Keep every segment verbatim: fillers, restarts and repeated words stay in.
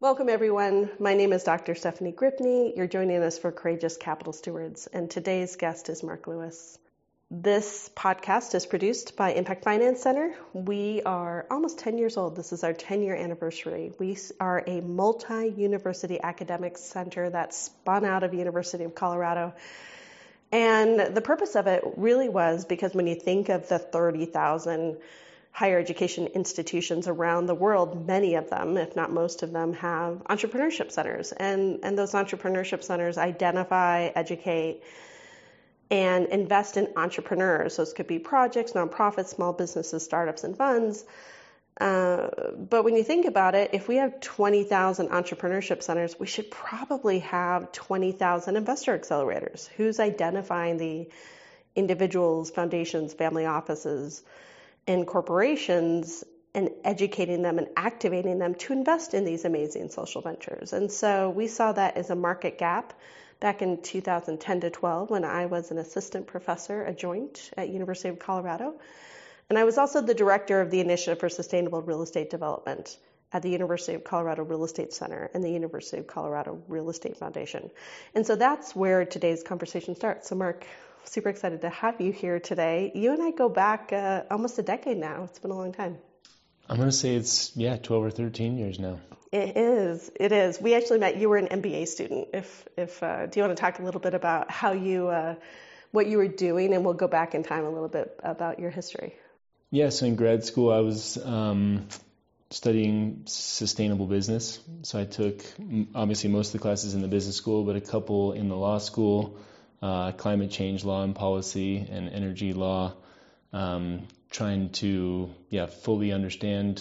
Welcome, everyone. My name is Doctor Stephanie Gripney. You're joining us for Courageous Capital Stewards, and today's guest is Mark Lewis. This podcast is produced by Impact Finance Center. We are almost ten years old. This is our ten-year anniversary. We are a multi-university academic center that spun out of University of Colorado. And the purpose of it really was because when you think of the thirty thousand higher education institutions around the world, many of them, if not most of them, have entrepreneurship centers. And, and those entrepreneurship centers identify, educate, and invest in entrepreneurs. Those could be projects, nonprofits, small businesses, startups, and funds. Uh, but when you think about it, if we have twenty thousand entrepreneurship centers, we should probably have twenty thousand investor accelerators. Who's identifying the individuals, foundations, family offices, and corporations and educating them and activating them to invest in these amazing social ventures? And so we saw that as a market gap back in two thousand ten to twelve when I was an assistant professor adjunct at University of Colorado. And I was also the director of the Initiative for Sustainable Real Estate Development at the University of Colorado Real Estate Center and the University of Colorado Real Estate Foundation. And so that's where today's conversation starts. So Mark, super excited to have you here today. You and I go back uh, almost a decade now. It's been a long time. I'm going to say it's, yeah, twelve or thirteen years now. It is. It is. We actually met, you were an M B A student. If, if uh, do you want to talk a little bit about how you, uh, what you were doing, and we'll go back in time a little bit about your history. Yeah, so in grad school I was um, studying sustainable business. So I took obviously most of the classes in the business school, but a couple in the law school. Uh, climate change law and policy and energy law, um, trying to yeah fully understand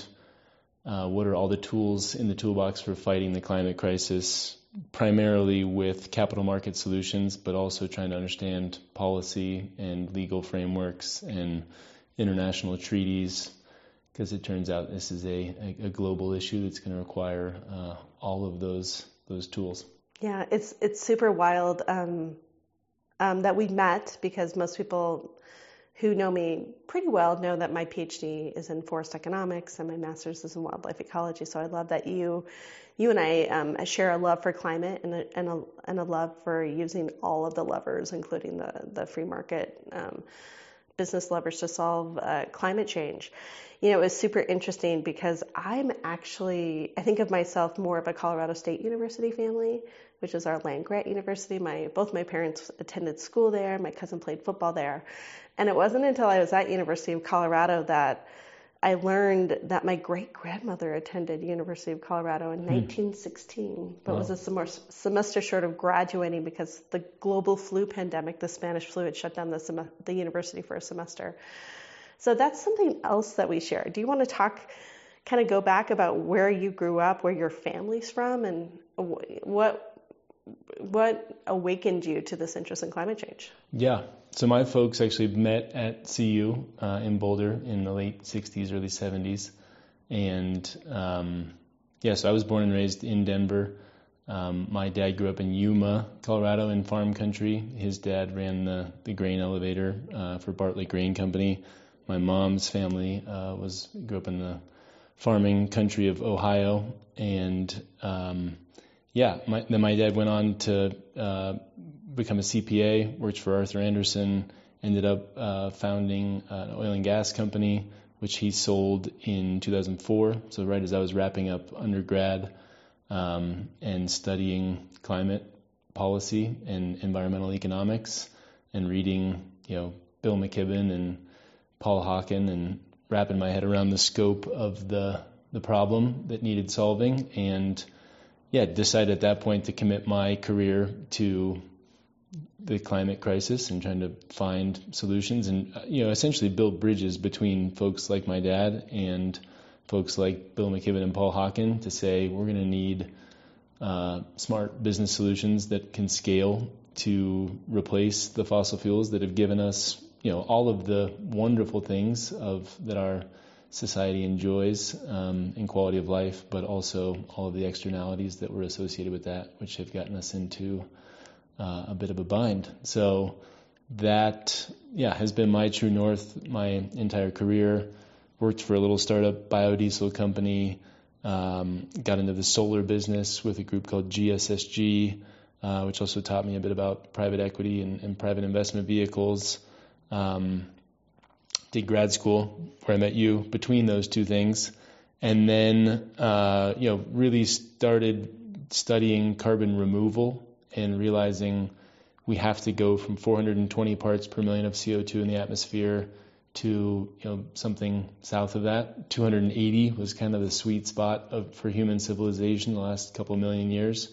uh, what are all the tools in the toolbox for fighting the climate crisis, primarily with capital market solutions, but also trying to understand policy and legal frameworks and international treaties, because it turns out this is a, a, a global issue that's going to require uh, all of those those tools. Yeah, it's it's super wild. Um, Um, that we met, because most people who know me pretty well know that my PhD is in forest economics and my master's is in wildlife ecology. So I love that you, you and I um, share a love for climate and a, and a and a love for using all of the levers, including the the free market um, business levers to solve uh, climate change. You know, it was super interesting because I'm actually, I think of myself more of a Colorado State University family, which is our land-grant university. My both my parents attended school there. My cousin played football there. And it wasn't until I was at University of Colorado that I learned that my great-grandmother attended University of Colorado in hmm. nineteen sixteen, but wow. was a sem- semester short of graduating because the global flu pandemic, the Spanish flu, had shut down the, sem- the university for a semester. So that's something else that we share. Do you want to talk, kind of go back about where you grew up, where your family's from, and what what awakened you to this interest in climate change? Yeah. So my folks actually met at C U uh, in Boulder in the late sixties, early seventies. And um, yeah, so I was born and raised in Denver. Um, my dad grew up in Yuma, Colorado, in farm country. His dad ran the, the grain elevator uh, for Bartlett Grain Company. My mom's family uh, was grew up in the farming country of Ohio. And um, yeah, my, then my dad went on to uh, become a C P A, worked for Arthur Andersen, ended up uh, founding an oil and gas company, which he sold in two thousand four. So right as I was wrapping up undergrad um, and studying climate policy and environmental economics and reading, you know, Bill McKibben and Paul Hawken and wrapping my head around the scope of the the problem that needed solving, and yeah, decided at that point to commit my career to the climate crisis and trying to find solutions and, you know, essentially build bridges between folks like my dad and folks like Bill McKibben and Paul Hawken to say we're going to need uh, smart business solutions that can scale to replace the fossil fuels that have given us, you know, all of the wonderful things of that our society enjoys um, in quality of life, but also all of the externalities that were associated with that, which have gotten us into uh, a bit of a bind. So that, yeah, has been my true north my entire career. Worked for a little startup biodiesel company, Um, got into the solar business with a group called G S S G, uh, which also taught me a bit about private equity and, and private investment vehicles. Um, did grad school where I met you between those two things. And then, uh, you know, really started studying carbon removal and realizing we have to go from four hundred twenty parts per million of C O two in the atmosphere to, you know, something south of that. two hundred eighty was kind of the sweet spot of, for human civilization the last couple million years.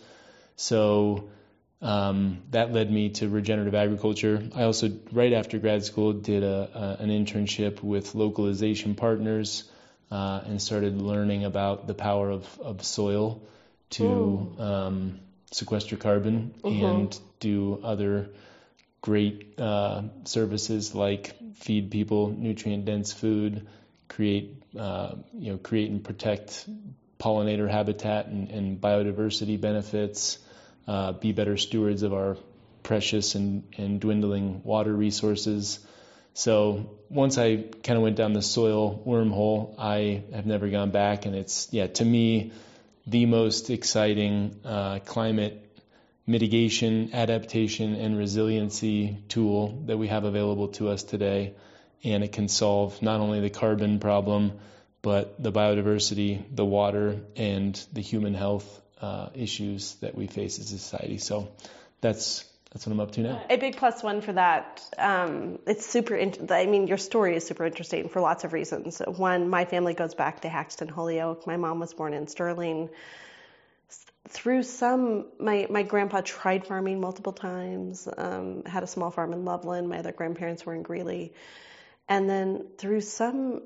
So um, that led me to regenerative agriculture. I also, right after grad school, did a, a, an internship with Localization Partners uh, and started learning about the power of, of soil to um, sequester carbon mm-hmm. and do other great uh, services like feed people nutrient-dense food, create, uh, you know, create and protect pollinator habitat and, and biodiversity benefits, uh, be better stewards of our precious and, and dwindling water resources. So once I kind of went down the soil wormhole, I have never gone back, and it's, yeah, to me, the most exciting uh, climate mitigation, adaptation, and resiliency tool that we have available to us today. And it can solve not only the carbon problem, but the biodiversity, the water, and the human health uh, issues that we face as a society. So that's that's what I'm up to now. A big plus one for that. Um, it's super. In- I mean, your story is super interesting for lots of reasons. One, my family goes back to Haxton Holyoke. My mom was born in Sterling. Through some, my, my grandpa tried farming multiple times, um, had a small farm in Loveland. My other grandparents were in Greeley. And then through some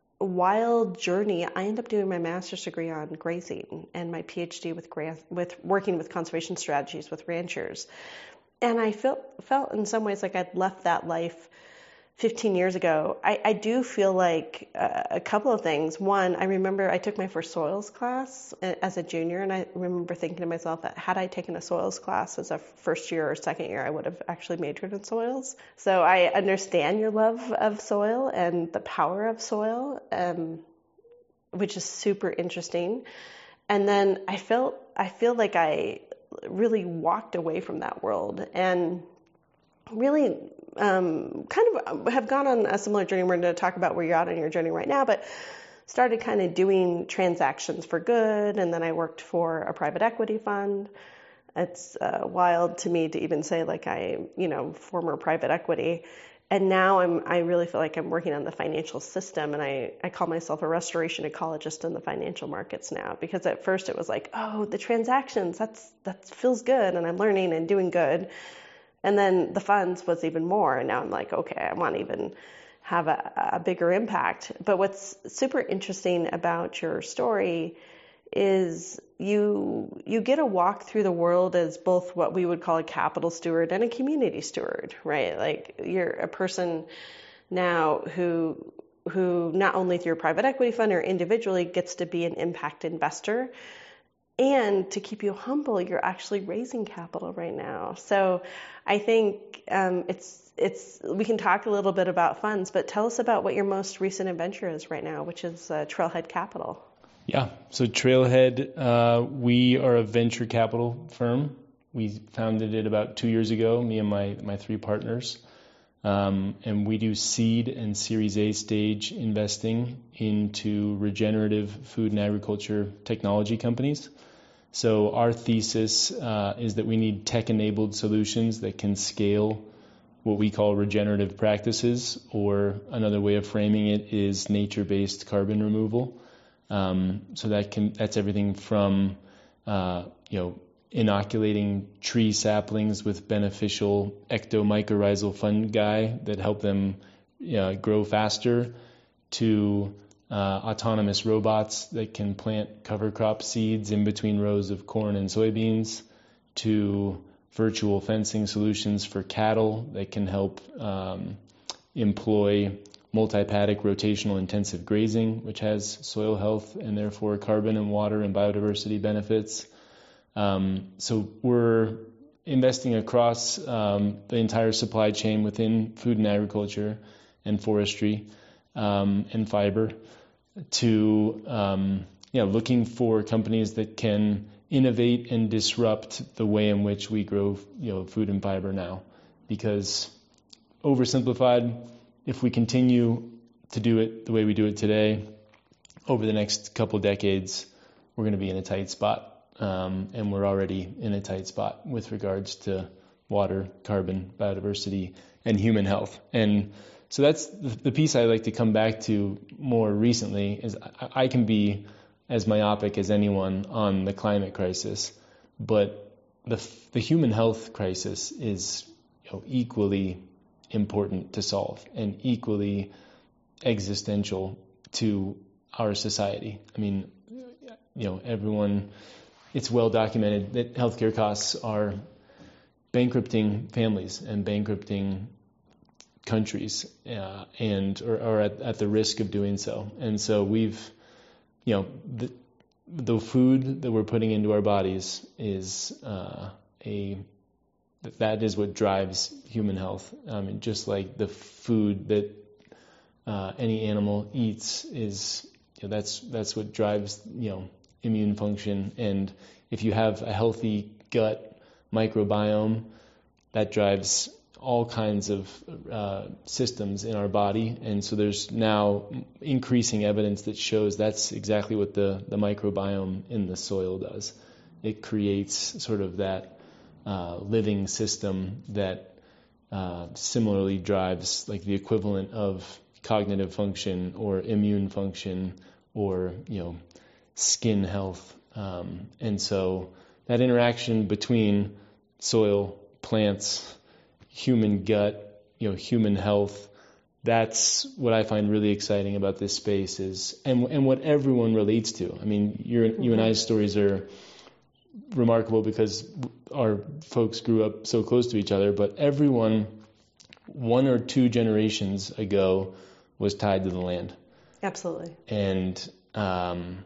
wild journey, I ended up doing my master's degree on grazing and my PhD with gra- with working with conservation strategies with ranchers. And I felt, felt in some ways like I'd left that life fifteen years ago. I, I do feel like uh, a couple of things. One, I remember I took my first soils class as a junior, and I remember thinking to myself that had I taken a soils class as a first year or second year, I would have actually majored in soils. So I understand your love of soil and the power of soil, um, which is super interesting. And then I felt, I feel like I really walked away from that world and really um, kind of have gone on a similar journey. We're going to talk about where you're at on your journey right now, but started kind of doing transactions for good, and then I worked for a private equity fund. It's uh, wild to me to even say like I, you know, former private equity. And now I'm, I really feel like I'm working on the financial system, and I, I call myself a restoration ecologist in the financial markets now, because at first it was like, oh, the transactions, that's, that feels good, and I'm learning and doing good. And then the funds was even more, and now I'm like, okay, I want to even have a, a bigger impact. But what's super interesting about your story is you you get a walk through the world as both what we would call a capital steward and a community steward, right? Like you're a person now who who not only through a private equity fund or individually gets to be an impact investor. And to keep you humble, you're actually raising capital right now. So I think um, it's it's we can talk a little bit about funds, but tell us about what your most recent adventure is right now, which is uh, Trailhead Capital. Yeah, so Trailhead, uh, we are a venture capital firm. We founded it about two years ago, me and my, my three partners. Um, and we do seed and Series A stage investing into regenerative food and agriculture technology companies. So our thesis uh, is that we need tech-enabled solutions that can scale what we call regenerative practices, or another way of framing it is nature-based carbon removal. Um, so that can that's everything from uh, you know inoculating tree saplings with beneficial ectomycorrhizal fungi that help them uh, grow faster, to uh, autonomous robots that can plant cover crop seeds in between rows of corn and soybeans, to virtual fencing solutions for cattle that can help um, employ multi-paddock rotational intensive grazing, which has soil health and therefore carbon and water and biodiversity benefits. Um, so we're investing across um, the entire supply chain within food and agriculture and forestry um, and fiber to um, yeah, looking for companies that can innovate and disrupt the way in which we grow, you know, food and fiber now. Because oversimplified, if we continue to do it the way we do it today, over the next couple decades, we're going to be in a tight spot. Um, and we're already in a tight spot with regards to water, carbon, biodiversity, and human health. And so that's the, the piece I like to come back to more recently is I, I can be as myopic as anyone on the climate crisis, but the the human health crisis is, you know, equally important to solve and equally existential to our society. I mean, you know, everyone, it's well documented that healthcare costs are bankrupting families and bankrupting countries, uh, and or, or at, at the risk of doing so. And so we've, you know, the, the food that we're putting into our bodies is uh, a that is what drives human health. I mean, just like the food that uh, any animal eats is, you know, that's that's what drives, you know, immune function. And if you have a healthy gut microbiome, that drives all kinds of uh, systems in our body. And so there's now increasing evidence that shows that's exactly what the, the microbiome in the soil does. It creates sort of that uh, living system that uh, similarly drives like the equivalent of cognitive function or immune function or, you know, skin health. Um, and so that interaction between soil, plants, human gut, you know, human health, that's what I find really exciting about this space is, and and what everyone relates to. I mean, your, mm-hmm. you and I's stories are remarkable because our folks grew up so close to each other, but everyone one or two generations ago was tied to the land. Absolutely. And um,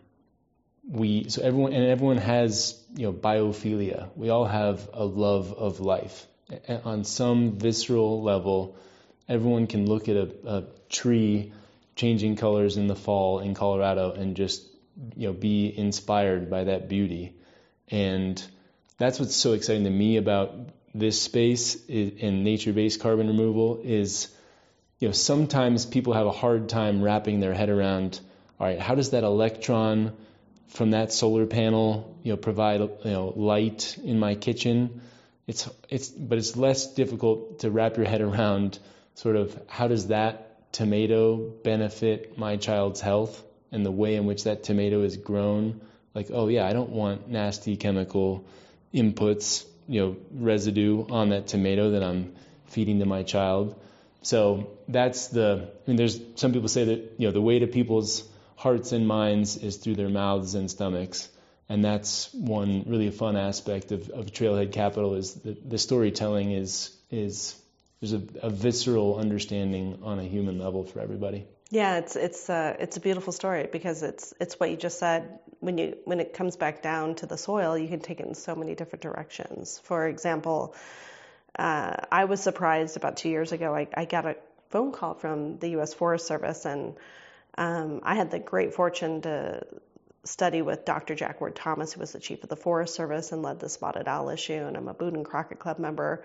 we, so everyone, and everyone has, you know, biophilia. We all have a love of life. On some visceral level, everyone can look at a, a tree changing colors in the fall in Colorado and just, you know, be inspired by that beauty. And that's what's so exciting to me about this space in nature-based carbon removal is, you know, sometimes people have a hard time wrapping their head around, all right, how does that electron from that solar panel, you know, provide, you know, light in my kitchen? It's it's but it's less difficult to wrap your head around sort of how does that tomato benefit my child's health and the way in which that tomato is grown. Like, oh yeah, I don't want nasty chemical inputs, you know, residue on that tomato that I'm feeding to my child. So that's the, I mean, there's some people say that, you know, the way to people's hearts and minds is through their mouths and stomachs. And that's one really fun aspect of, of Trailhead Capital is that the storytelling is, is there's a, a visceral understanding on a human level for everybody. Yeah, it's it's uh, it's a beautiful story because it's it's what you just said. When you when it comes back down to the soil, you can take it in so many different directions. For example, uh, I was surprised about two years ago. I, I got a phone call from the U S Forest Service, and um, I had the great fortune to study with Doctor Jack Ward Thomas, who was the chief of the Forest Service and led the spotted owl issue, and I'm a Boone and Crockett Club member.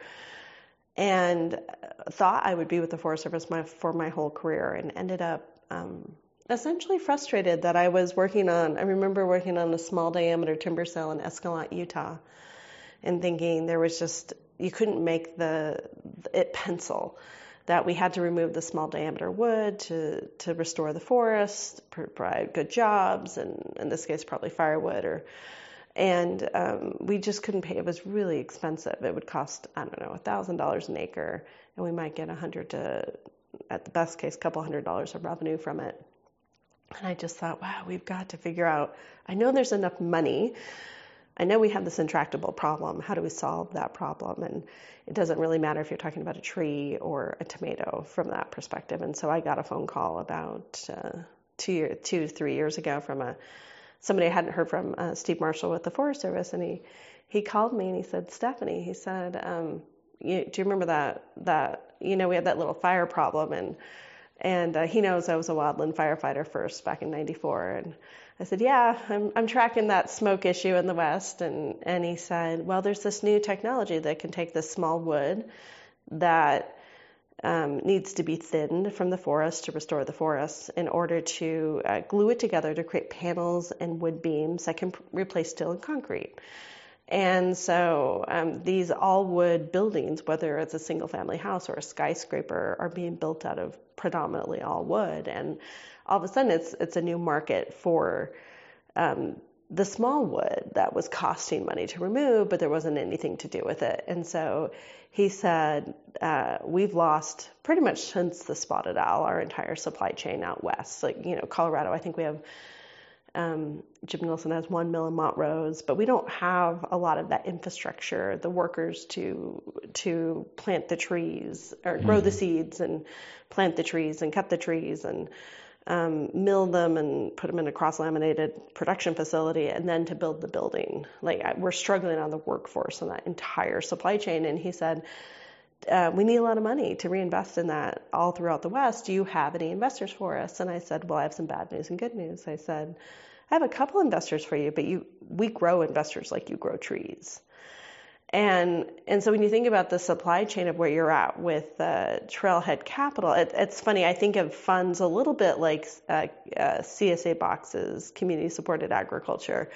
And thought I would be with the Forest Service my, for my whole career, and ended up um, essentially frustrated that I was working on, I remember working on a small diameter timber sale in Escalante, Utah, and thinking there was just, you couldn't make the it pencil, that we had to remove the small diameter wood to, to restore the forest, provide good jobs, and in this case probably firewood or And um, we just couldn't pay. It was really expensive. It would cost, I don't know, one thousand dollars an acre, and we might get one hundred to, at the best case, a couple hundred dollars of revenue from it. And I just thought, wow, we've got to figure out, I know there's enough money. I know we have this intractable problem. How do we solve that problem? And it doesn't really matter if you're talking about a tree or a tomato from that perspective. And so I got a phone call about uh, two, year, two, three years ago from a somebody I hadn't heard from, uh, Steve Marshall with the Forest Service, and he, he called me and he said, Stephanie, he said, um, you, do you remember that, that, you know, we had that little fire problem, and And uh, he knows I was a wildland firefighter first back in ninety-four. And I said, yeah, I'm, I'm tracking that smoke issue in the West. And, and he said, well, there's this new technology that can take this small wood that um, needs to be thinned from the forest to restore the forest in order to uh, glue it together to create panels and wood beams that can p- replace steel and concrete. And so um, these all-wood buildings, whether it's a single-family house or a skyscraper, are being built out of predominantly all wood. And all of a sudden, it's it's a new market for um, the small wood that was costing money to remove, but there wasn't anything to do with it. And so he said, uh, we've lost pretty much since the spotted owl our entire supply chain out west. Like, you know, Colorado, I think we have Um, Jim Nelson has one mill in Montrose, but we don't have a lot of that infrastructure, the workers to to plant the trees or grow mm-hmm. the seeds and plant the trees and cut the trees and um, mill them and put them in a cross-laminated production facility and then to build the building. Like I, we're struggling on the workforce in that entire supply chain. And he said, uh, we need a lot of money to reinvest in that all throughout the West. Do you have any investors for us? And I said, well, I have some bad news and good news. I said, I have a couple investors for you, but you, we grow investors like you grow trees. And and so when you think about the supply chain of where you're at with uh, Trailhead Capital, it, it's funny, I think of funds a little bit like uh, uh, C S A boxes, community supported agriculture.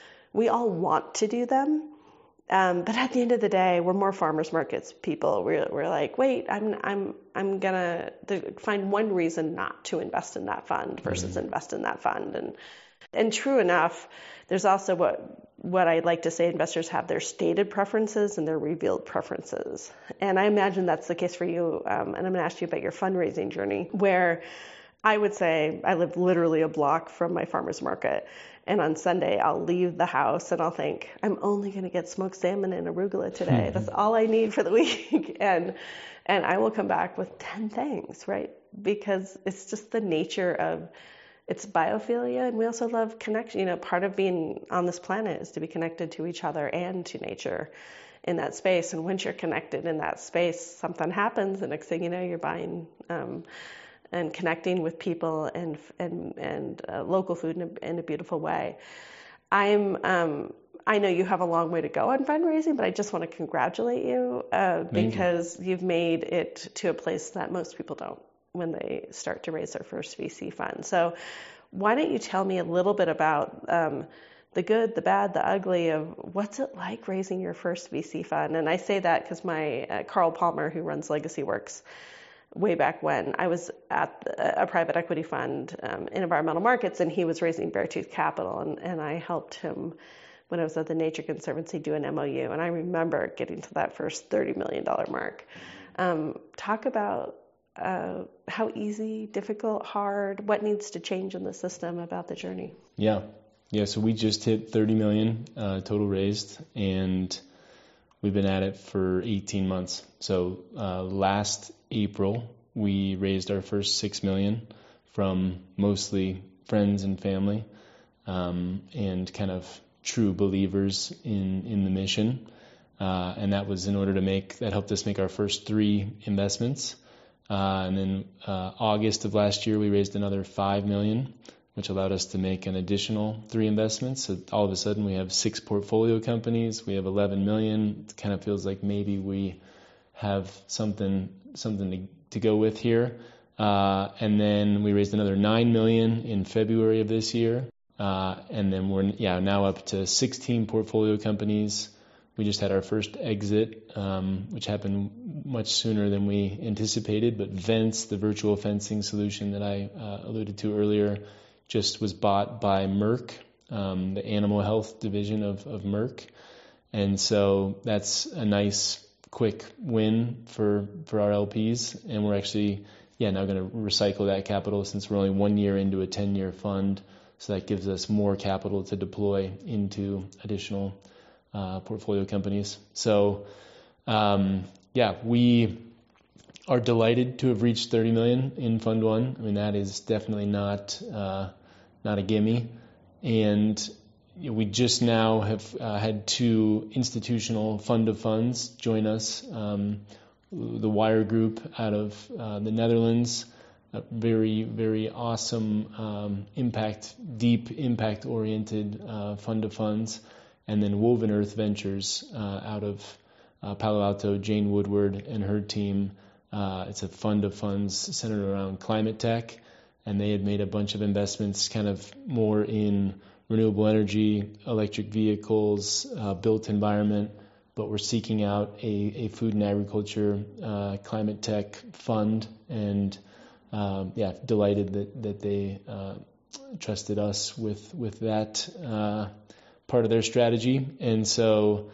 We all want to do them. Um, but at the end of the day, we're more farmers markets people. We're, we're like, wait, I'm I'm I'm gonna find one reason not to invest in that fund versus mm-hmm. invest in that fund. And and true enough, there's also what what I like to say: investors have their stated preferences and their revealed preferences. And I imagine that's the case for you. Um, and I'm gonna ask you about your fundraising journey, where I would say I live literally a block from my farmer's market. And on Sunday, I'll leave the house and I'll think, I'm only going to get smoked salmon and arugula today. Mm-hmm. That's all I need for the week. and and I will come back with ten things, right? Because it's just the nature of, it's biophilia. And we also love connection. You know, part of being on this planet is to be connected to each other and to nature in that space. And once you're connected in that space, something happens. And next thing you know, you're buying um, and connecting with people and and and uh, local food in a, in a beautiful way. I'm um, I know you have a long way to go on fundraising, but I just want to congratulate you uh, because you. you've made it to a place that most people don't when they start to raise their first V C fund. So why don't you tell me a little bit about um, the good, the bad, the ugly of what's it like raising your first V C fund? And I say that because my uh, Carl Palmer, who runs Legacy Works, way back when I was at a private equity fund um, in environmental markets, and he was raising Beartooth Capital, and, and I helped him when I was at the Nature Conservancy do an M O U, and I remember getting to that first thirty million dollars mark. Um, talk about uh, how easy, difficult, hard, what needs to change in the system about the journey. Yeah, yeah. So we just hit thirty million dollars uh, total raised, and we've been at it for eighteen months. So uh, last April, we raised our first six million dollars from mostly friends and family um, and kind of true believers in, in the mission. Uh, and that was in order to make, that helped us make our first three investments. Uh, and then uh, August of last year, we raised another five million dollars, which allowed us to make an additional three investments. So all of a sudden, we have six portfolio companies. We have eleven million dollars. It kind of feels like maybe we have something something to, to go with here. Uh, and then we raised another nine million dollars in February of this year. Uh, and then we're yeah now up to sixteen portfolio companies. We just had our first exit, um, which happened much sooner than we anticipated. But Vents, the virtual fencing solution that I uh, alluded to earlier, just was bought by Merck, um, the animal health division of, of Merck. And so that's a nice quick win for, for our L Ps. And we're actually, yeah, now going to recycle that capital since we're only one year into a ten-year fund. So that gives us more capital to deploy into additional uh, portfolio companies. So, um, yeah, we are delighted to have reached thirty million dollars in Fund One. I mean, that is definitely not uh, not a gimme. And we just now have uh, had two institutional fund of funds join us. Um, the Wire Group out of uh, the Netherlands a very, very awesome um, impact, deep impact-oriented uh, fund of funds. And then Woven Earth Ventures uh, out of uh, Palo Alto, Jane Woodward and her team. Uh, it's a fund of funds centered around climate tech. And they had made a bunch of investments kind of more in renewable energy, electric vehicles, uh, built environment. But we're seeking out a, a food and agriculture uh, climate tech fund, and um, yeah, delighted that that they uh, trusted us with with that uh, part of their strategy. And so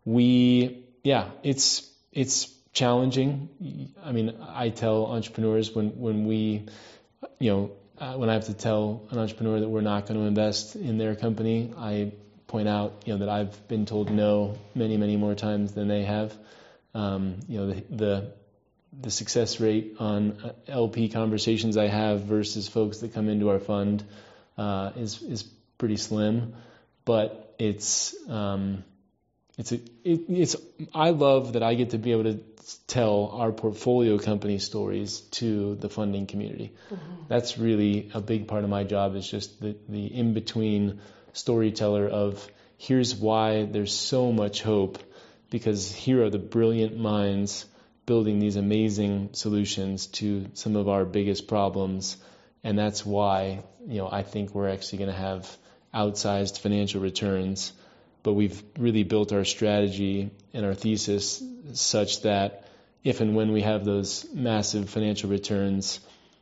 we, yeah, it's it's challenging. I mean, I tell entrepreneurs when when we, you know, uh, when I have to tell an entrepreneur that we're not going to invest in their company, I point out, you know, that I've been told no many, many more times than they have. Um, you know, the, the the success rate on L P conversations I have versus folks that come into our fund uh, is is pretty slim, but it's um, it's a, it, it's I love that I get to be able to tell our portfolio company stories to the funding community. Mm-hmm. That's really a big part of my job, is just the the in between storyteller of here's why there's so much hope, because here are the brilliant minds building these amazing solutions to some of our biggest problems, and that's why, you know, I think we're actually going to have outsized financial returns. But we've really built our strategy and our thesis such that if and when we have those massive financial returns,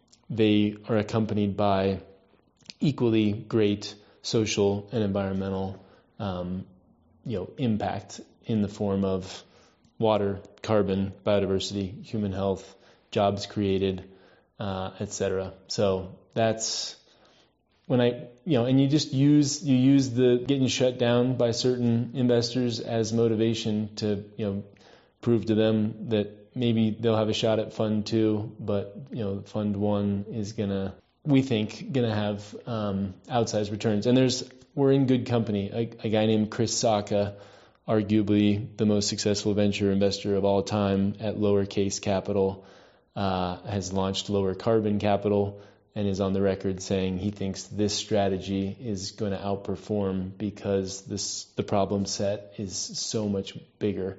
they are accompanied by equally great social and environmental, um, you know, impact in the form of water, carbon, biodiversity, human health, jobs created, uh, et cetera. So that's when I, you know, and you just use you use the getting shut down by certain investors as motivation to, you know, prove to them that maybe they'll have a shot at fund two, but, you know, fund one is gonna, we think, going to have um, outsized returns. And there's we're in good company. A, a guy named Chris Sacca, arguably the most successful venture investor of all time at Lowercase Capital, uh, has launched Lower Carbon Capital and is on the record saying he thinks this strategy is going to outperform because this the problem set is so much bigger.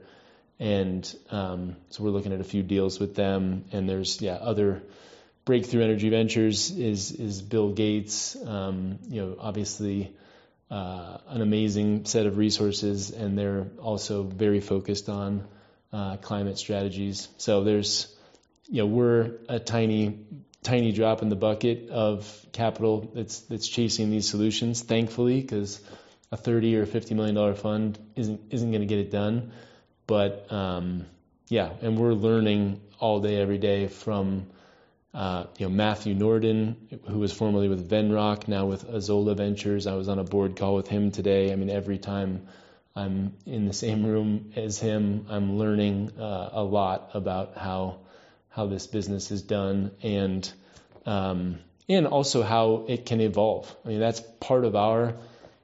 And um, so we're looking at a few deals with them, and there's yeah other. Breakthrough Energy Ventures is is Bill Gates, um, you know, obviously uh, an amazing set of resources, and they're also very focused on uh, climate strategies. So there's, you know, we're a tiny tiny drop in the bucket of capital that's that's chasing these solutions. Thankfully, because a thirty or fifty million dollar fund isn't isn't going to get it done. But um, yeah, and we're learning all day, every day from. Uh, you know, Matthew Norden, who was formerly with Venrock, now with Azola Ventures. I was on a board call with him today. I mean, every time I'm in the same room as him, I'm learning uh, a lot about how how this business is done, and um, and also how it can evolve. I mean, that's part of our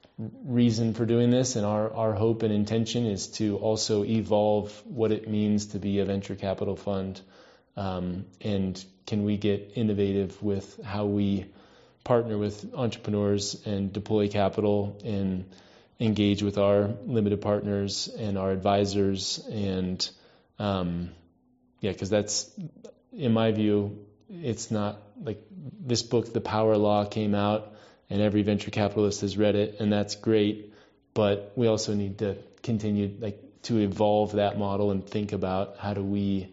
reason for doing this, and our, our hope and intention is to also evolve what it means to be a venture capital fund. Um, and can we get innovative with how we partner with entrepreneurs and deploy capital and engage with our limited partners and our advisors? And um, yeah, because that's, in my view, it's not like this book, The Power Law, came out and every venture capitalist has read it, and that's great. But we also need to continue like to evolve that model and think about how do we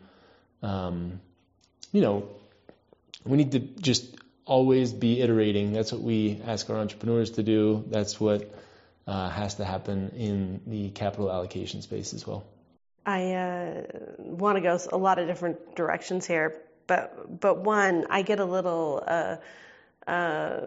Um, you know, we need to just always be iterating. That's what we ask our entrepreneurs to do. That's what uh, has to happen in the capital allocation space as well. I uh, want to go a lot of different directions here, but but one, I get a little, uh, uh,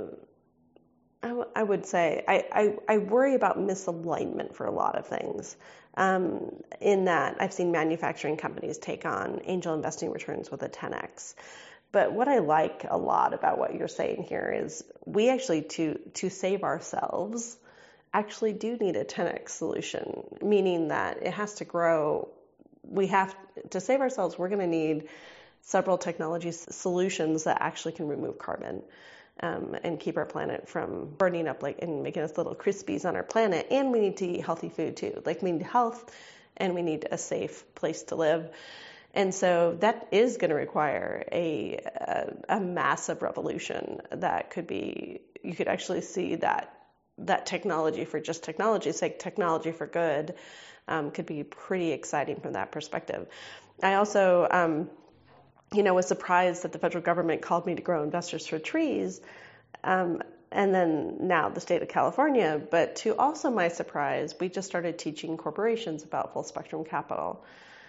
I, w- I would say, I, I, I worry about misalignment for a lot of things. Um, in that I've seen manufacturing companies take on angel investing returns with a ten x. But what I like a lot about what you're saying here is we actually, to to save ourselves, actually do need a ten x solution, meaning that it has to grow. We have to save ourselves. We're going to need several technology solutions that actually can remove carbon um, and keep our planet from burning up like and making us little crispies on our planet. And we need to eat healthy food too. Like we need health and we need a safe place to live. And so that is going to require a, a a massive revolution that could be, you could actually see that that technology for just technology's sake, technology for good, um, could be pretty exciting from that perspective. I also, um, you know, was surprised that the federal government called me to grow investors for trees, um, and then now the state of California. But to also my surprise, we just started teaching corporations about full spectrum capital.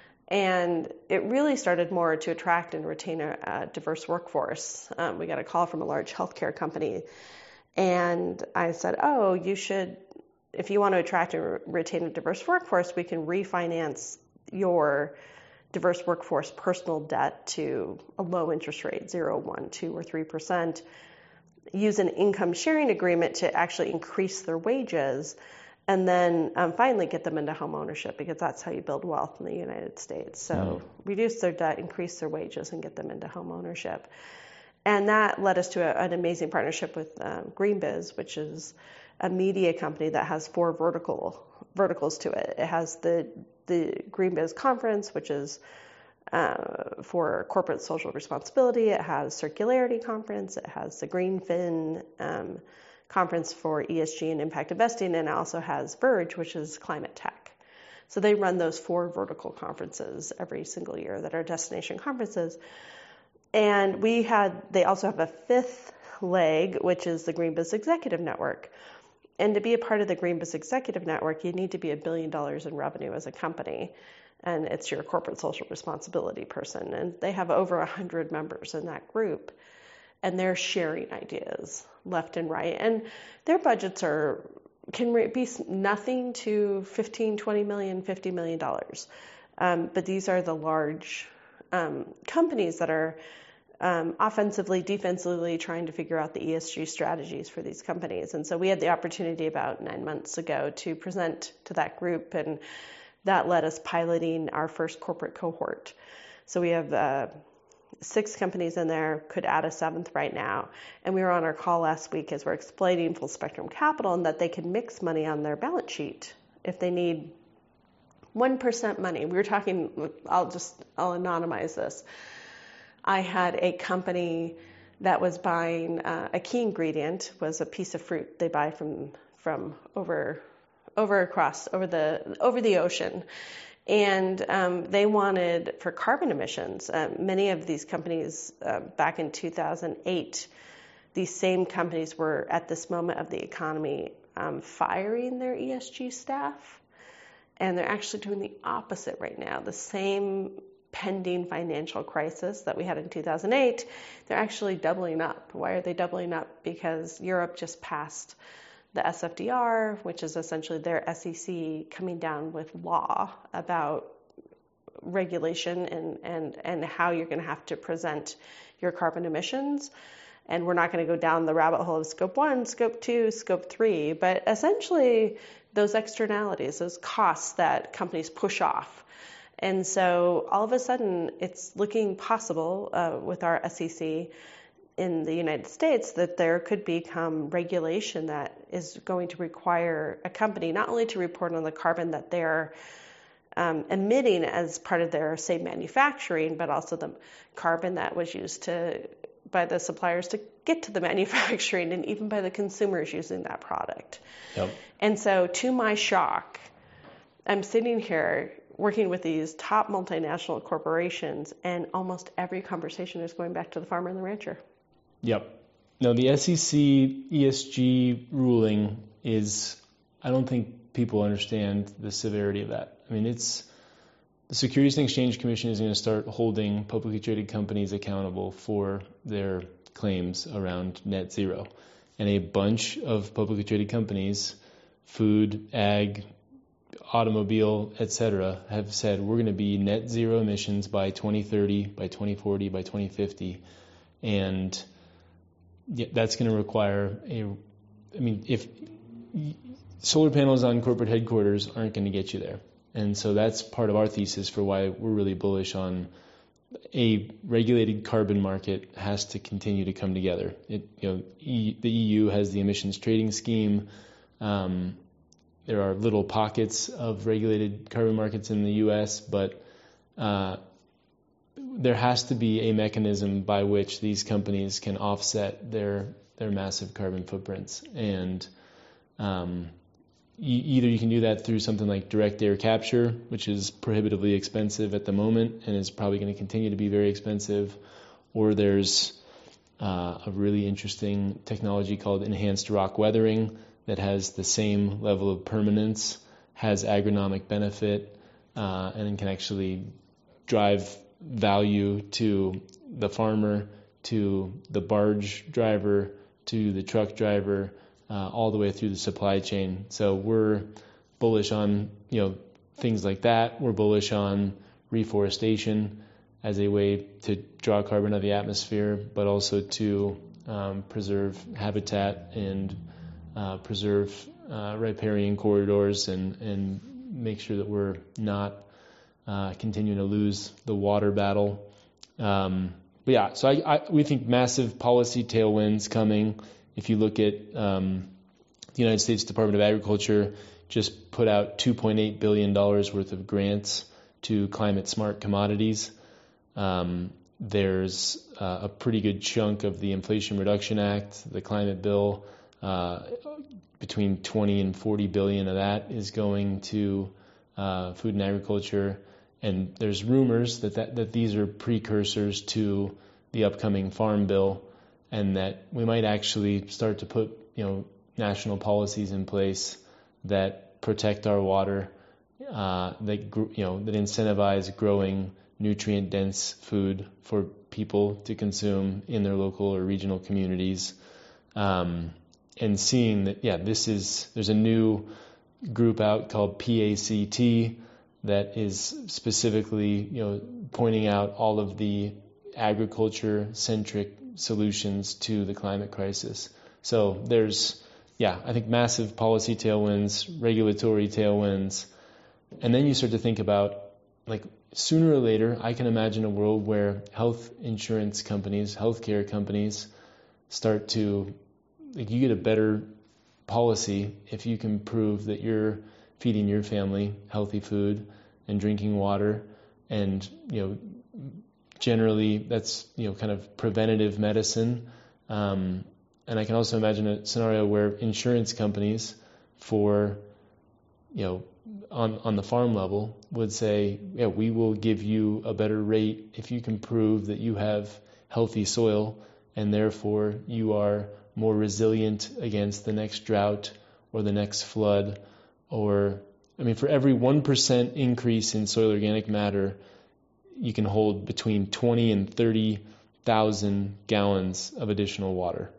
And it really started more to attract and retain a, a diverse workforce. Um, we got a call from a large healthcare company. And I said, oh, you should, if you want to attract and re- retain a diverse workforce, we can refinance your diverse workforce personal debt to a low interest rate, zero, one, two, or three percent. Use an income sharing agreement to actually increase their wages. And then um, finally get them into home ownership, because that's how you build wealth in the United States. So mm. reduce their debt, increase their wages, and get them into home ownership. And that led us to a, an amazing partnership with um, GreenBiz, which is a media company that has four vertical verticals to it. It has the the GreenBiz Conference, which is uh, for corporate social responsibility. It has Circularity Conference. It has the GreenFin um conference for E S G and impact investing, and it also has Verge, which is climate tech. So they run those four vertical conferences every single year that are destination conferences. And we had, they also have a fifth leg, which is the GreenBiz Executive Network. And to be a part of the GreenBiz Executive Network, you need to be a billion dollars in revenue as a company. And it's your corporate social responsibility person. And they have over one hundred members in that group. And they're sharing ideas left and right. And their budgets are can be nothing to fifteen, twenty million, fifty million dollars. Um, but these are the large um, companies that are um, offensively, defensively trying to figure out the E S G strategies for these companies. And so we had the opportunity about nine months ago to present to that group, and that led us piloting our first corporate cohort. So we have uh, six companies in there, could add a seventh right now. And we were on our call last week as we're explaining full spectrum capital, and that they can mix money on their balance sheet if they need one percent money. We were talking, I'll just, I'll anonymize this. I had a company that was buying uh, a key ingredient was a piece of fruit they buy from from over over across over the over the ocean. And um, they wanted, for carbon emissions, uh, many of these companies uh, back in two thousand eight, these same companies were at this moment of the economy um, firing their E S G staff. And they're actually doing the opposite right now. The same pending financial crisis that we had in two thousand eight, they're actually doubling up. Why are they doubling up? Because Europe just passed the S F D R, which is essentially their S E C coming down with law about regulation and, and, and how you're going to have to present your carbon emissions. And we're not going to go down the rabbit hole of scope one, scope two, scope three, but essentially those externalities, those costs that companies push off. And so all of a sudden it's looking possible uh, with our S E C in the United States that there could become regulation that is going to require a company not only to report on the carbon that they're um, emitting as part of their, say, manufacturing, but also the carbon that was used to by the suppliers to get to the manufacturing, and even by the consumers using that product. Yep. And so to my shock, I'm sitting here working with these top multinational corporations, and almost every conversation is going back to the farmer and the rancher. Yep. No, the S E C E S G ruling is, I don't think people understand the severity of that. I mean, it's, the Securities and Exchange Commission is going to start holding publicly traded companies accountable for their claims around net zero. And a bunch of publicly traded companies, food, ag, automobile, et cetera, have said we're going to be net zero emissions by twenty thirty, by twenty forty, by twenty fifty. And yeah, that's going to require a, I mean, if solar panels on corporate headquarters aren't going to get you there. And so that's part of our thesis for why we're really bullish on a regulated carbon market has to continue to come together. It, you know, e, the E U has the emissions trading scheme. Um, there are little pockets of regulated carbon markets in the U S, but uh, there has to be a mechanism by which these companies can offset their their massive carbon footprints. And um, e- either you can do that through something like direct air capture, which is prohibitively expensive at the moment and is probably going to continue to be very expensive, or there's uh, a really interesting technology called enhanced rock weathering that has the same level of permanence, has agronomic benefit, uh, and can actually drive value to the farmer, to the barge driver, to the truck driver, uh, all the way through the supply chain. So we're bullish on, you know, things like that. We're bullish on reforestation as a way to draw carbon out of the atmosphere, but also to um, preserve habitat and uh, preserve uh, riparian corridors and, and make sure that we're not uh, continuing to lose the water battle. Um, but yeah, so I, I, we think massive policy tailwinds coming. If you look at um, the United States Department of Agriculture, just put out two point eight billion dollars worth of grants to climate-smart commodities. Um, there's uh, a pretty good chunk of the Inflation Reduction Act, the climate bill, uh, between twenty and forty billion of that is going to uh, food and agriculture. And there's rumors that, that, that these are precursors to the upcoming Farm Bill, and that we might actually start to put, you know, national policies in place that protect our water, uh, that you know that incentivize growing nutrient-dense food for people to consume in their local or regional communities, um, and seeing that yeah, this is there's a new group out called P A C T that is specifically you know pointing out all of the agriculture-centric solutions to the climate crisis. So there's, yeah, I think massive policy tailwinds, regulatory tailwinds, and then you start to think about, like, sooner or later, I can imagine a world where health insurance companies, healthcare companies start to, like, you get a better policy if you can prove that you're feeding your family healthy food and drinking water, and, you know, generally, that's, you know, kind of preventative medicine. Um, and I can also imagine a scenario where insurance companies for, you know, on, on the farm level would say, yeah, we will give you a better rate if you can prove that you have healthy soil and therefore you are more resilient against the next drought or the next flood. Or, I mean, for every one percent increase in soil organic matter, you can hold between twenty and thirty thousand gallons of additional water.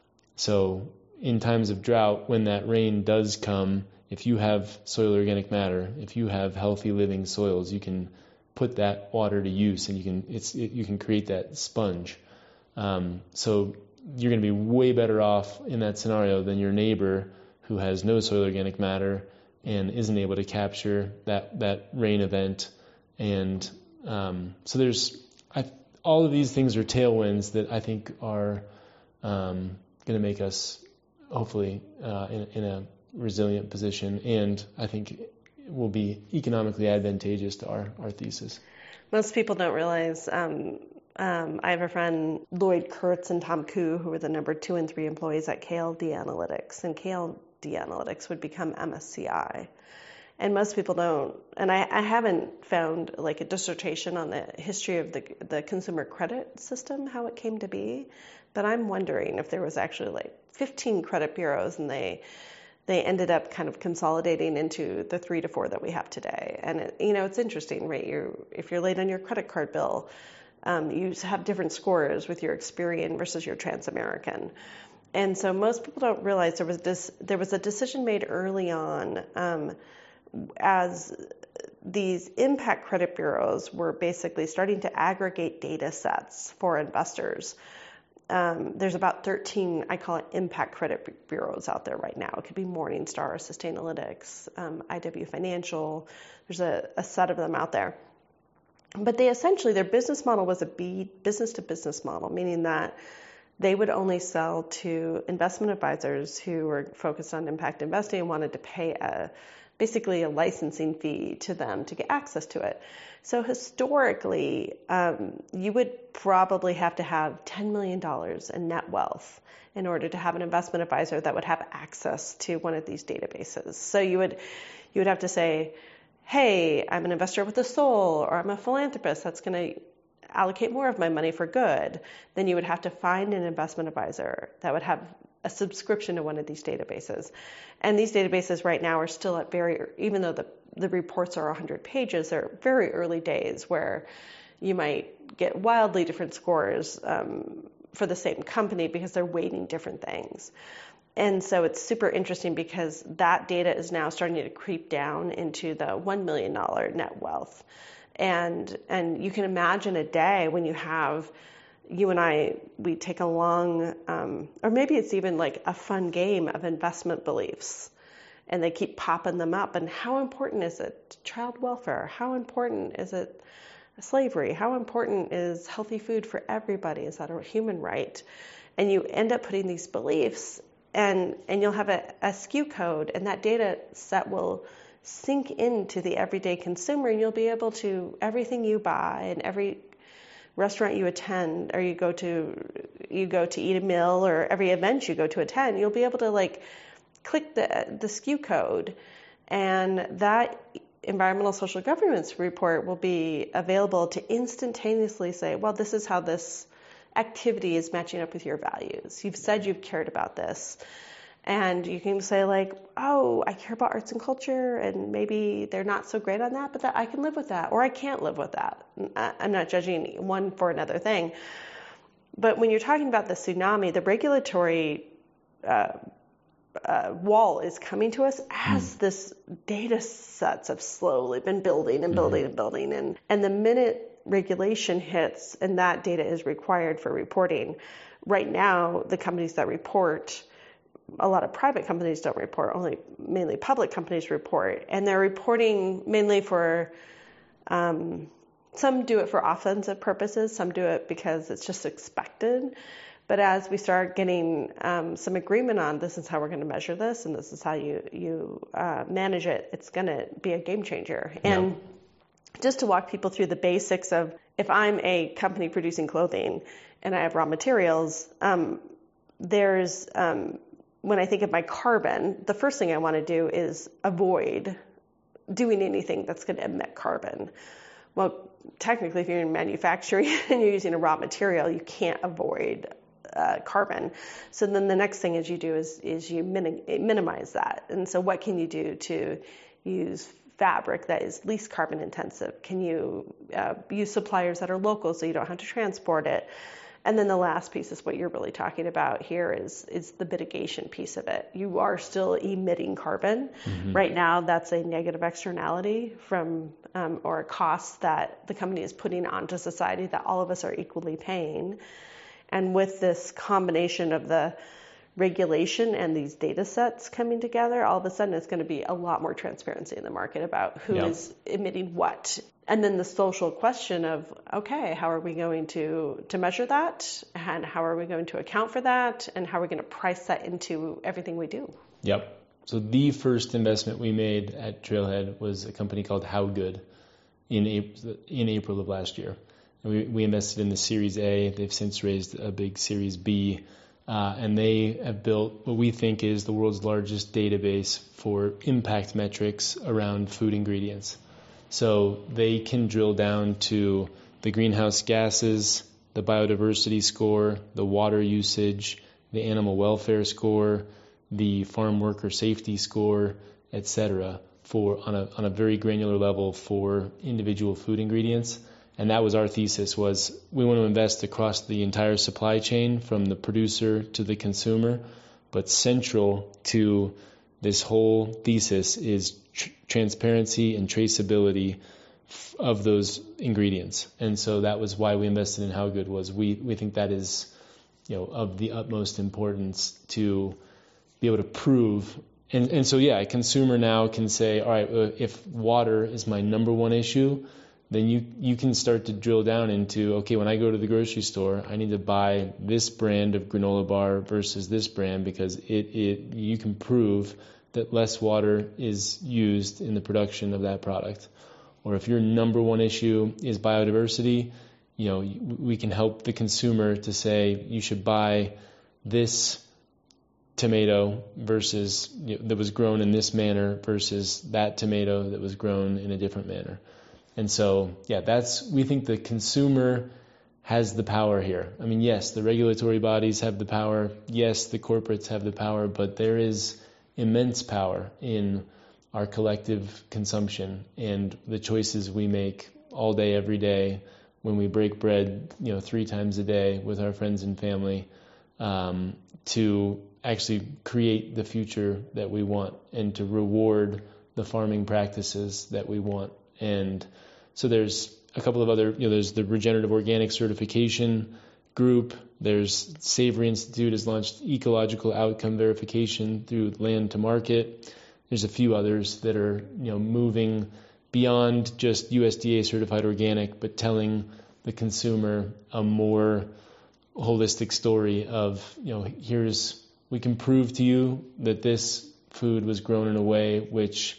So in times of drought, when that rain does come, if you have soil organic matter, if you have healthy living soils, you can put that water to use, and you can it's it, you can create that sponge. Um, so you're going to be way better off in that scenario than your neighbor who has no soil organic matter and isn't able to capture that that rain event. And Um, so there's I, all of these things are tailwinds that I think are um, going to make us hopefully uh, in, in a resilient position, and I think will be economically advantageous to our, our thesis. Most people don't realize, um, um, I have a friend, Lloyd Kurtz and Tom Koo, who were the number two and three employees at K L D Analytics, and K L D Analytics would become M S C I. And most people don't, and I, I haven't found like a dissertation on the history of the the consumer credit system, how it came to be, but I'm wondering if there was actually like fifteen credit bureaus and they they ended up kind of consolidating into the three to four that we have today. And it, you know, it's interesting, right? You if you're late on your credit card bill, um, you have different scores with your Experian versus your Transamerican. And so most people don't realize there was this there was a decision made early on. Um, as these impact credit bureaus were basically starting to aggregate data sets for investors. Um, there's about thirteen, I call it impact credit bureaus out there right now. It could be Morningstar, Sustainalytics, um, I W Financial. There's a, a set of them out there. But they essentially, their business model was a B, business to business model, meaning that they would only sell to investment advisors who were focused on impact investing and wanted to pay a basically a licensing fee to them to get access to it. So historically, um, you would probably have to have ten million dollars in net wealth in order to have an investment advisor that would have access to one of these databases. So you would you would have to say, hey, I'm an investor with a soul, or I'm a philanthropist that's going to allocate more of my money for good. Then you would have to find an investment advisor that would have a subscription to one of these databases. And these databases right now are still at very, even though the, the reports are one hundred pages, they're very early days where you might get wildly different scores um, for the same company because they're weighting different things. And so it's super interesting because that data is now starting to creep down into the one million dollars net wealth. And and you can imagine a day when you have, you and I, we take a long, um, or maybe it's even like a fun game of investment beliefs. And they keep popping them up. And how important is it child welfare? How important is it slavery? How important is healthy food for everybody? Is that a human right? And you end up putting these beliefs, and, and you'll have a, a S K U code, and that data set will sink into the everyday consumer, and you'll be able to, everything you buy and every restaurant you attend, or you go to, you go to eat a meal, or every event you go to attend, you'll be able to like click the, the S K U code, and that environmental social governance report will be available to instantaneously say, well, this is how this activity is matching up with your values. You've said you've cared about this. And you can say like, oh, I care about arts and culture, and maybe they're not so great on that, but that I can live with that, or I can't live with that. I'm not judging one for another thing. But when you're talking about the tsunami, the regulatory uh, uh, wall is coming to us as mm. this data sets have slowly been building and building mm-hmm. and building. And, and the minute regulation hits and that data is required for reporting, right now, the companies that report, a lot of private companies don't report, only mainly public companies report. And they're reporting mainly for, um, some do it for offensive purposes, some do it because it's just expected. But as we start getting um, some agreement on this is how we're going to measure this, and this is how you, you uh, manage it, it's going to be a game changer. And yeah. Just to walk people through the basics of, if I'm a company producing clothing and I have raw materials, um, there's, um, when I think of my carbon, the first thing I want to do is avoid doing anything that's going to emit carbon. Well, technically, if you're in manufacturing and you're using a raw material, you can't avoid uh, carbon. So then the next thing is you do is, is you minim- minimize that. And so what can you do to use fabric that is least carbon intensive? Can you uh, use suppliers that are local so you don't have to transport it? And then the last piece is what you're really talking about here is, is the mitigation piece of it. You are still emitting carbon. Mm-hmm. Right now, that's a negative externality from, um, or a cost that the company is putting onto society that all of us are equally paying. And with this combination of the regulation and these data sets coming together, all of a sudden it's going to be a lot more transparency in the market about who yep. is emitting what. And then the social question of, okay, how are we going to, to measure that? And how are we going to account for that? And how are we going to price that into everything we do? Yep. So the first investment we made at Trailhead was a company called How Good in April, in April of last year. And we, we invested in the Series A. They've since raised a big Series B. Uh, and they have built what we think is the world's largest database for impact metrics around food ingredients. So they can drill down to the greenhouse gases, the biodiversity score, the water usage, the animal welfare score, the farm worker safety score, et cetera, for on a on a very granular level for individual food ingredients. And that was our thesis, was we want to invest across the entire supply chain from the producer to the consumer, but central to this whole thesis is tr- transparency and traceability f- of those ingredients. And so that was why we invested in How Good. Was we, we think that is, you know, of the utmost importance to be able to prove. And, and so, yeah, a consumer now can say, all right, if water is my number one issue, then you, you can start to drill down into, okay, when I go to the grocery store, I need to buy this brand of granola bar versus this brand because it, it you can prove that less water is used in the production of that product. Or if your number one issue is biodiversity, you know, we can help the consumer to say you should buy this tomato versus you know, that was grown in this manner versus that tomato that was grown in a different manner. And so, yeah, that's, we think the consumer has the power here. I mean, yes, the regulatory bodies have the power. Yes, the corporates have the power, but there is immense power in our collective consumption and the choices we make all day, every day when we break bread, you know, three times a day with our friends and family, um, to actually create the future that we want and to reward the farming practices that we want. And so there's a couple of other, you know, there's the Regenerative Organic Certification Group. There's Savory Institute has launched ecological outcome verification through Land to Market. There's a few others that are, you know, moving beyond just U S D A certified organic, but telling the consumer a more holistic story of, you know, here's, we can prove to you that this food was grown in a way which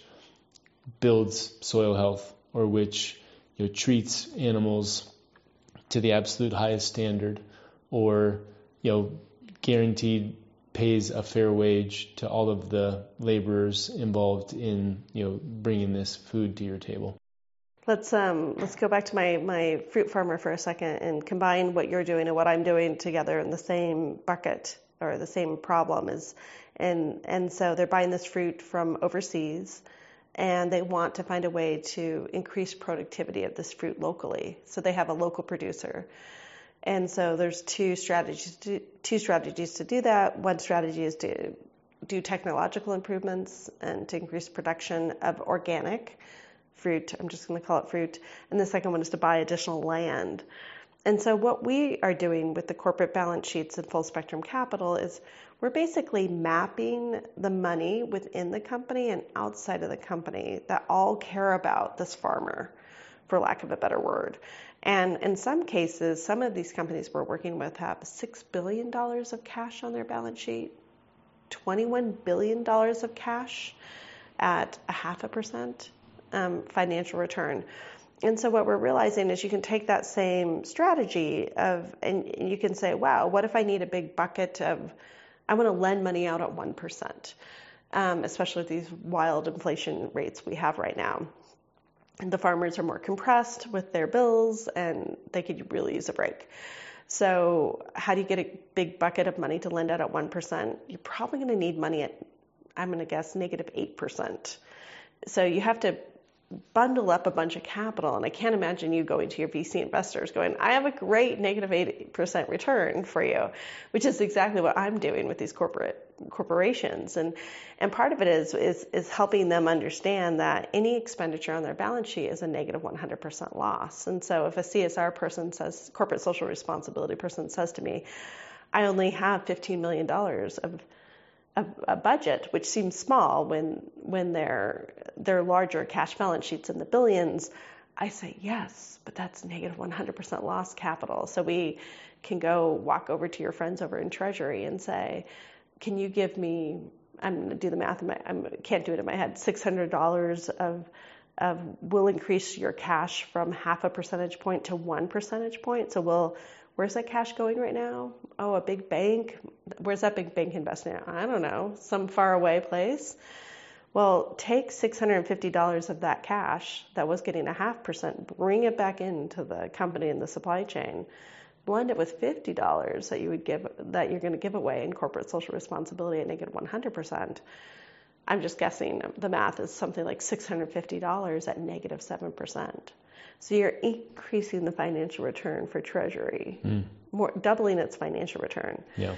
builds soil health or which, you know, treats animals to the absolute highest standard or, you know, guaranteed pays a fair wage to all of the laborers involved in, you know, bringing this food to your table. Let's um let's go back to my, my fruit farmer for a second and combine what you're doing and what I'm doing together in the same bucket or the same problem is, and and so they're buying this fruit from overseas and they want to find a way to increase productivity of this fruit locally. So they have a local producer. And so there's two strategies to, two strategies to do that. One strategy is to do technological improvements and to increase production of organic fruit. I'm just going to call it fruit. And the second one is to buy additional land. And so what we are doing with the corporate balance sheets and Full Spectrum Capital is we're basically mapping the money within the company and outside of the company that all care about this farmer, for lack of a better word. And in some cases, some of these companies we're working with have six billion dollars of cash on their balance sheet, twenty-one billion dollars of cash at a half a percent um, financial return. And so what we're realizing is you can take that same strategy of, and you can say, wow, what if I need a big bucket of, I want to lend money out at one percent, um, especially with these wild inflation rates we have right now. And the farmers are more compressed with their bills and they could really use a break. So how do you get a big bucket of money to lend out at one percent? You're probably going to need money at, I'm going to guess, negative eight percent. So you have to bundle up a bunch of capital. And I can't imagine you going to your V C investors going, I have a great negative eight percent return for you, which is exactly what I'm doing with these corporate corporations. And and part of it is, is, is helping them understand that any expenditure on their balance sheet is a negative one hundred percent loss. And so if a C S R person says, corporate social responsibility person says to me, I only have fifteen million dollars of A, a budget, which seems small when when they're they're larger cash balance sheets in the billions, I say yes, but that's negative one hundred percent loss capital. So we can go walk over to your friends over in Treasury and say, can you give me, I'm going to do the math, in my, I can't do it in my head, six hundred dollars of, of will increase your cash from half a percentage point to one percentage point. So we'll Where's that cash going right now? Oh, a big bank. Where's that big bank investing? I don't know, some faraway place. Well, take six hundred fifty dollars of that cash that was getting a half percent, bring it back into the company and the supply chain, blend it with fifty dollars that you would give, that you're going to give away in corporate social responsibility at negative one hundred percent. I'm just guessing the math is something like six hundred fifty dollars at negative seven percent. So you're increasing the financial return for Treasury, mm. more doubling its financial return. Yeah.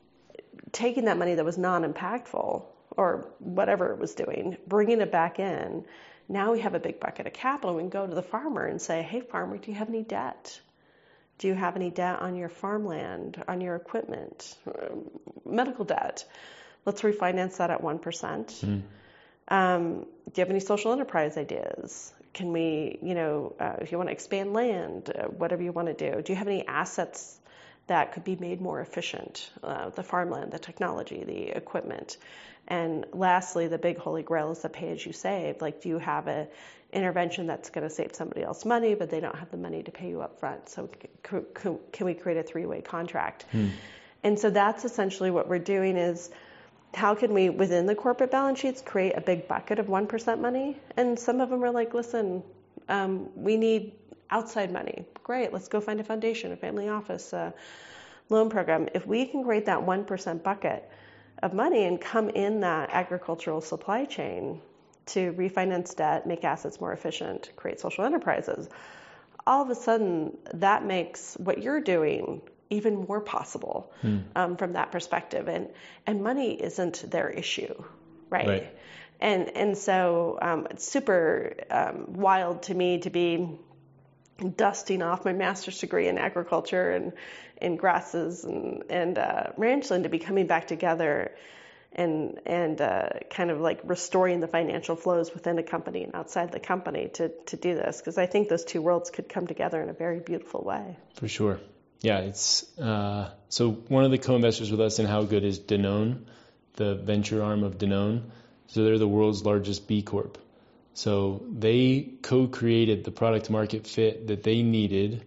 Taking that money that was non-impactful or whatever it was doing, bringing it back in. Now we have a big bucket of capital. We can go to the farmer and say, hey, farmer, do you have any debt? Do you have any debt on your farmland, on your equipment, medical debt? Let's refinance that at one percent. Mm. Um, do you have any social enterprise ideas? Can we, you know, uh, if you want to expand land, uh, whatever you want to do, do you have any assets that could be made more efficient? Uh, the farmland, the technology, the equipment. And lastly, the big holy grail is the pay as you save. Like, do you have a intervention that's going to save somebody else money, but they don't have the money to pay you up front? So c- c- can we create a three-way contract? Hmm. And so that's essentially what we're doing is, how can we, within the corporate balance sheets, create a big bucket of one percent money? And some of them are like, listen, um, we need outside money. Great, let's go find a foundation, a family office, a loan program. If we can create that one percent bucket of money and come in that agricultural supply chain to refinance debt, make assets more efficient, create social enterprises, all of a sudden that makes what you're doing even more possible hmm. um, from that perspective. And and money isn't their issue, right? right. And and so um, it's super um, wild to me to be dusting off my master's degree in agriculture and in grasses and, and uh, ranchland to be coming back together and and uh, kind of like restoring the financial flows within a company and outside the company to, to do this. Because I think those two worlds could come together in a very beautiful way. For sure. Yeah, it's uh, so one of the co-investors with us in How Good is Danone, the venture arm of Danone. So they're the world's largest B Corp. So they co-created the product market fit that they needed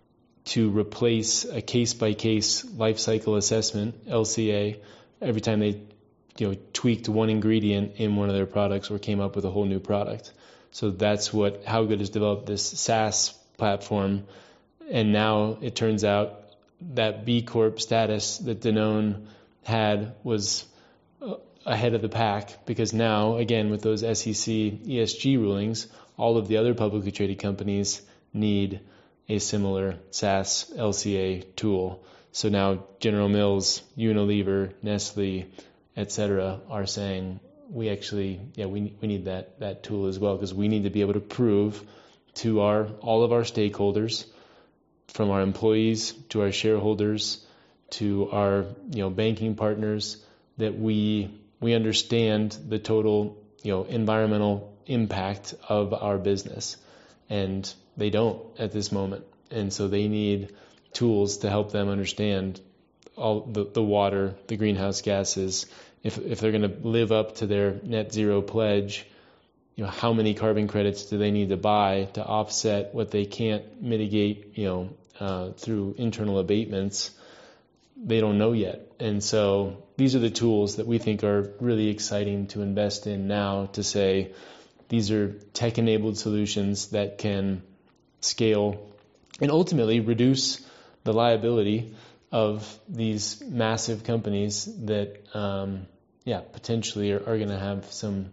to replace a case-by-case life cycle assessment, L C A, every time they you know, tweaked one ingredient in one of their products or came up with a whole new product. So that's what How Good has developed, this SaaS platform. And now it turns out that B Corp status that Danone had was ahead of the pack, because now, again, with those S E C E S G rulings, all of the other publicly traded companies need a similar SaaS L C A tool. So now General Mills, Unilever, Nestle, et cetera, are saying we actually, yeah, we we need that that tool as well, because we need to be able to prove to our all of our stakeholders, from our employees to our shareholders to our you know banking partners, that we we understand the total you know environmental impact of our business, and they don't at this moment, and so they need tools to help them understand all the, the water, the greenhouse gases. If if they're going to live up to their net zero pledge, you know, how many carbon credits do they need to buy to offset what they can't mitigate, you know, uh, through internal abatements? They don't know yet. And so these are the tools that we think are really exciting to invest in now, to say these are tech-enabled solutions that can scale and ultimately reduce the liability of these massive companies that, um, yeah, potentially are, are going to have some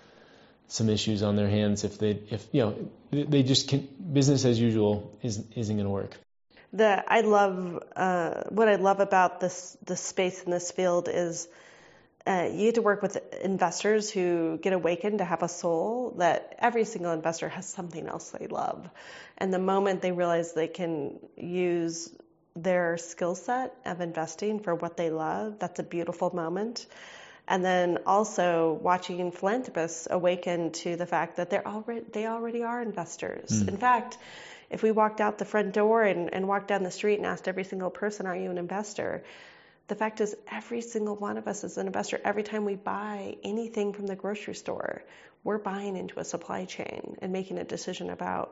some issues on their hands if they, if you know, they just can, business as usual isn't isn't going to work. The I love uh, what I love about this this space in this field is uh, you get to work with investors who get awakened to have a soul. That every single investor has something else they love, and the moment they realize they can use their skill set of investing for what they love, that's a beautiful moment. And then also watching philanthropists awaken to the fact that they're already they already are investors. Mm. In fact, if we walked out the front door and, and walked down the street and asked every single person, are you an investor? The fact is, every single one of us is an investor. Every time we buy anything from the grocery store, we're buying into a supply chain and making a decision about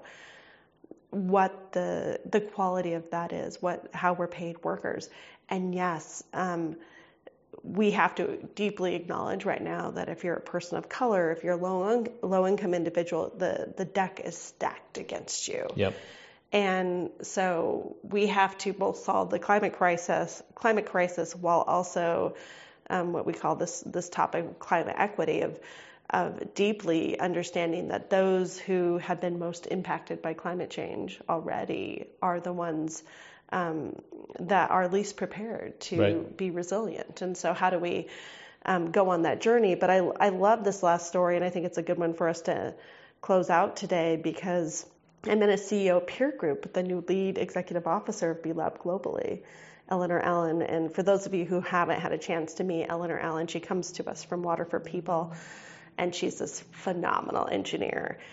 what the the quality of that is, what how we're paid workers. And yes, um, we have to deeply acknowledge right now that if you're a person of color, if you're a low low income individual, the the deck is stacked against you. Yep. And so we have to both solve the climate crisis, climate crisis, while also um, what we call this this topic of climate equity, of of deeply understanding that those who have been most impacted by climate change already are the ones um, that are least prepared to right. be resilient. And so how do we um, go on that journey? But I, I love this last story, and I think it's a good one for us to close out today, because I'm in a C E O peer group with the new lead executive officer of B Lab globally, Eleanor Allen. And for those of you who haven't had a chance to meet Eleanor Allen, she comes to us from Water for People, and she's this phenomenal engineer.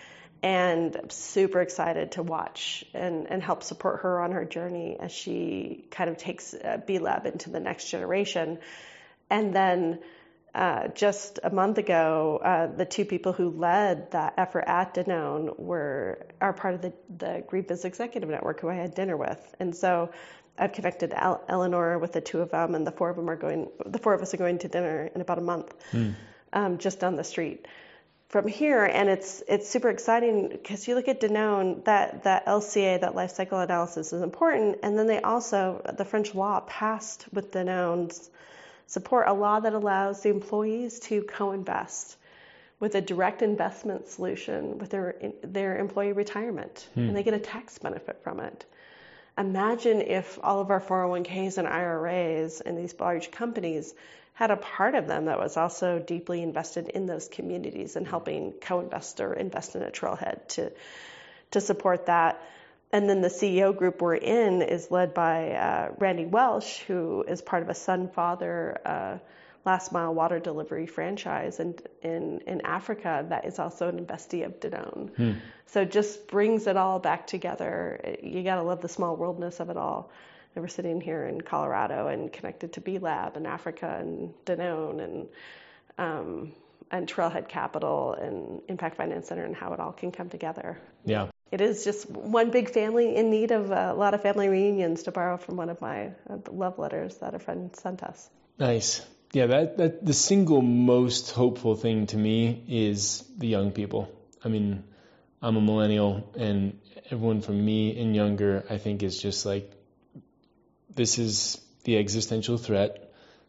And I'm super excited to watch and, and help support her on her journey as she kind of takes uh, B Lab into the next generation. And then uh, just a month ago, uh, the two people who led that effort at Danone were are part of the, the Green Biz Executive Network, who I had dinner with. And so I've connected El- Eleanor with the two of them, and the four of them are going. The four of us are going to dinner in about a month, mm. um, just down the street from here. And it's it's super exciting because you look at Danone, that that L C A, that life cycle analysis, is important. And then they also, the French law passed with Danone's support, a law that allows the employees to co-invest with a direct investment solution with their their employee retirement, hmm. and they get a tax benefit from it. Imagine if all of our four oh one k's and I R As in these large companies had a part of them that was also deeply invested in those communities and helping co-invest or invest in a trailhead to to support that. And then the C E O group we're in is led by uh, Randy Welsh, who is part of a son-father uh, last mile water delivery franchise in, in, in Africa that is also an investee of Danone. Hmm. So it just brings it all back together. You got to love the small worldness of it all. And we're sitting here in Colorado and connected to B Lab and Africa and Danone and um, and Trailhead Capital and Impact Finance Center and how it all can come together. Yeah. It is just one big family in need of a lot of family reunions, to borrow from one of my love letters that a friend sent us. Nice. Yeah, that, that the single most hopeful thing to me is the young people. I mean, I'm a millennial, and everyone from me and younger, I think, is just like, this is the existential threat.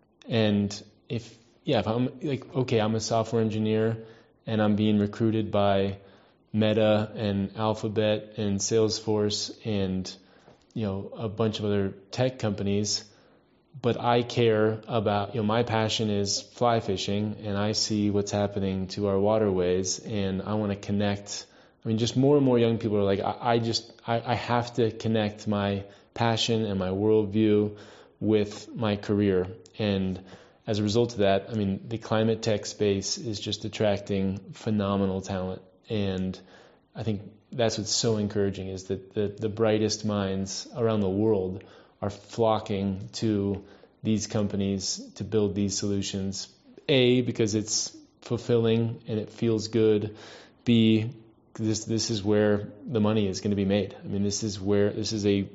And if, yeah, if I'm like, okay, I'm a software engineer and I'm being recruited by Meta and Alphabet and Salesforce and, you know, a bunch of other tech companies, but I care about, you know, my passion is fly fishing, and I see what's happening to our waterways, and I want to connect. I mean, just more and more young people are like, I, I just, I, I have to connect my passion and my worldview with my career. And as a result of that, I mean, the climate tech space is just attracting phenomenal talent. And I think that's what's so encouraging, is that the, the brightest minds around the world are flocking to these companies to build these solutions. A, because it's fulfilling and it feels good. B, this this is where the money is going to be made. I mean, this is where this is a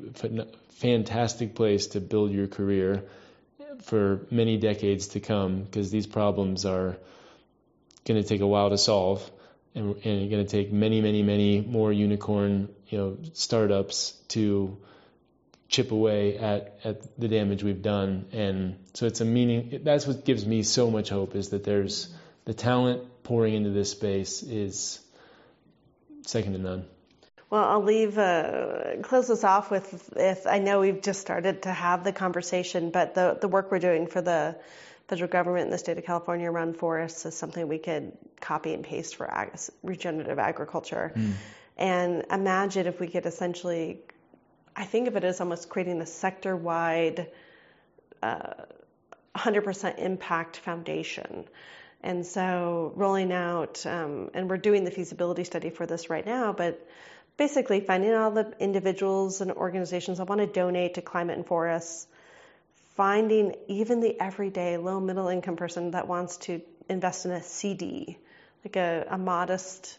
fantastic place to build your career for many decades to come, because these problems are going to take a while to solve, and, and going to take many, many, many more unicorn, you know, startups to chip away at, at the damage we've done. And so it's a meaning, that's what gives me so much hope, is that there's the talent pouring into this space is second to none. Well, I'll leave, uh, close this off with, if I know we've just started to have the conversation, but the, the work we're doing for the federal government in the state of California around forests is something we could copy and paste for ag- regenerative agriculture. Mm. And imagine if we could essentially, I think of it as almost creating a sector-wide uh, one hundred percent impact foundation. And so rolling out, um, and we're doing the feasibility study for this right now, but basically finding all the individuals and organizations that want to donate to climate and forests, finding even the everyday low middle income person that wants to invest in a C D, like a, a modest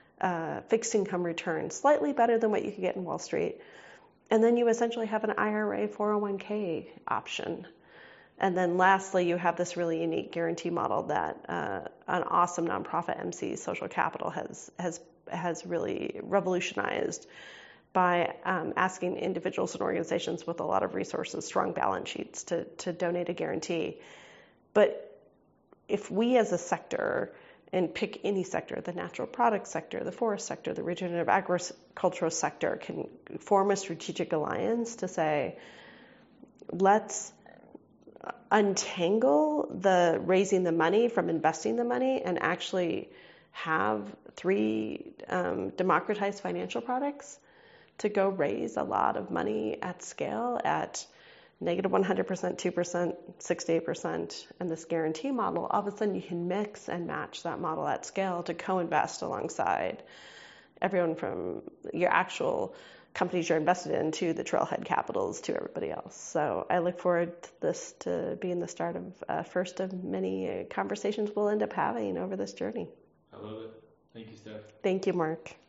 uh, fixed income return, slightly better than what you could get in Wall Street. And then you essentially have an I R A four oh one k option. And then lastly, you have this really unique guarantee model that uh, an awesome nonprofit, M C Social Capital, has has has really revolutionized by um, asking individuals and organizations with a lot of resources, strong balance sheets, to to donate a guarantee. But if we as a sector, and pick any sector, the natural product sector, the forest sector, the regenerative agricultural sector, can form a strategic alliance to say, let's untangle the raising the money from investing the money and actually have three um, democratized financial products to go raise a lot of money at scale at negative one hundred percent, two percent, sixty-eight percent, and this guarantee model. All of a sudden you can mix and match that model at scale to co-invest alongside everyone from your actual companies you're invested in to the Trailhead Capitals to everybody else. So I look forward to this to being the start of uh, first of many conversations we'll end up having over this journey. I love it. Thank you, Steph. Thank you, Mark.